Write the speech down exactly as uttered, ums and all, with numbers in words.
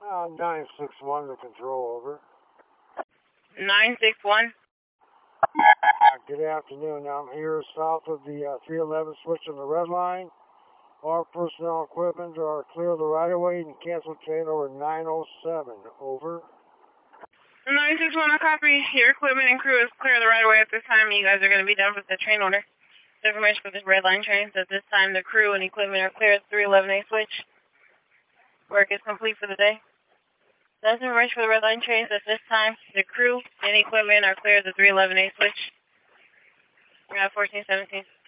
Uh, nine six one to control, over. nine six one? Uh, good afternoon. I'm here south of the uh, three eleven switch on the red line. All personnel equipment are clear of the right-of-way and cancel train over nine oh seven, over. nine six one, I copy. Your equipment and crew is clear of the right-of-way at this time. You guys are going to be done with the train order. The information for this red line train says this time the crew and equipment are clear at three eleven A switch. Work is complete for the day. That's information for the red line trains at this time. The crew and equipment are clear at the three eleven A switch. We're at fourteen seventeen.